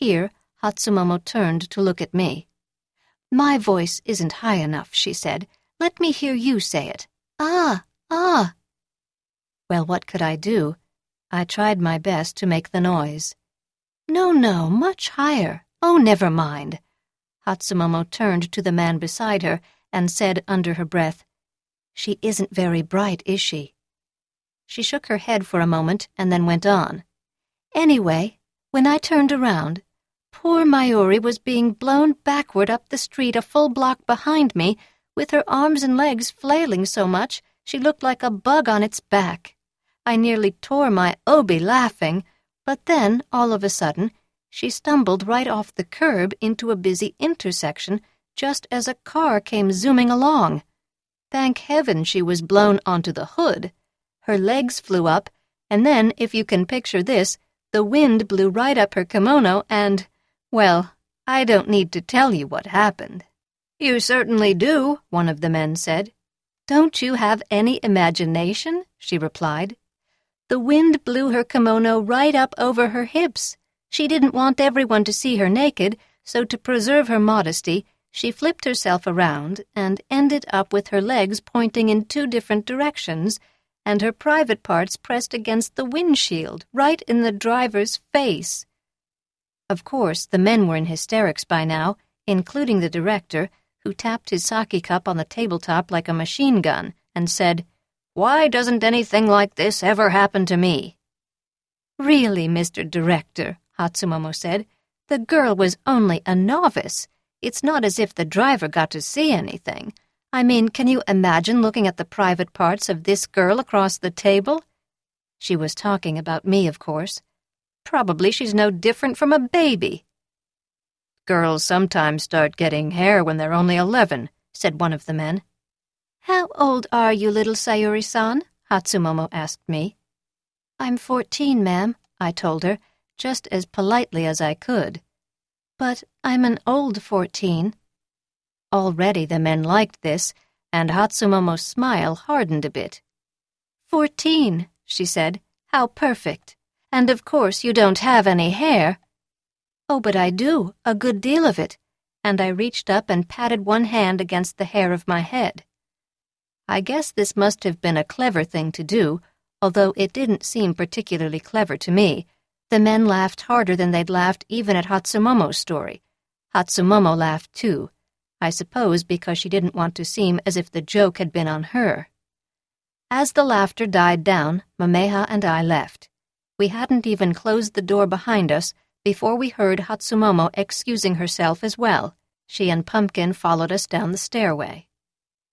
Here, Hatsumomo turned to look at me. "My voice isn't high enough," she said. "Let me hear you say it. Ah, ah." Well, what could I do? I tried my best to make the noise. No, much higher. Oh, never mind." Hatsumomo turned to the man beside her and said under her breath, "She isn't very bright, is she?" She shook her head for a moment and then went on. "Anyway, when I turned around, poor Mayuri was being blown backward up the street a full block behind me, with her arms and legs flailing so much she looked like a bug on its back. I nearly tore my obi laughing, but then, all of a sudden, she stumbled right off the curb into a busy intersection just as a car came zooming along. Thank heaven she was blown onto the hood. Her legs flew up, and then, if you can picture this, the wind blew right up her kimono and, well, I don't need to tell you what happened." "You certainly do," one of the men said. "Don't you have any imagination?" she replied. "The wind blew her kimono right up over her hips. She didn't want everyone to see her naked, so to preserve her modesty, she flipped herself around and ended up with her legs pointing in 2 different directions and her private parts pressed against the windshield, right in the driver's face." Of course, the men were in hysterics by now, including the director, who tapped his sake cup on the tabletop like a machine gun and said, "Why doesn't anything like this ever happen to me?" "Really, Mr. Director," Hatsumomo said, "the girl was only a novice. It's not as if the driver got to see anything. I mean, can you imagine looking at the private parts of this girl across the table?" She was talking about me, of course. "Probably she's no different from a baby." "Girls sometimes start getting hair when they're only 11, said one of the men. "How old are you, little Sayuri-san?" Hatsumomo asked me. "I'm 14, ma'am," I told her, just as politely as I could. "But I'm an old 14. Already the men liked this, and Hatsumomo's smile hardened a bit. "14, she said. "How perfect. And of course you don't have any hair." "Oh, but I do, a good deal of it," and I reached up and patted one hand against the hair of my head. I guess this must have been a clever thing to do, although it didn't seem particularly clever to me. The men laughed harder than they'd laughed even at Hatsumomo's story. Hatsumomo laughed too, I suppose because she didn't want to seem as if the joke had been on her. As the laughter died down, Mameha and I left. We hadn't even closed the door behind us before we heard Hatsumomo excusing herself as well. She and Pumpkin followed us down the stairway.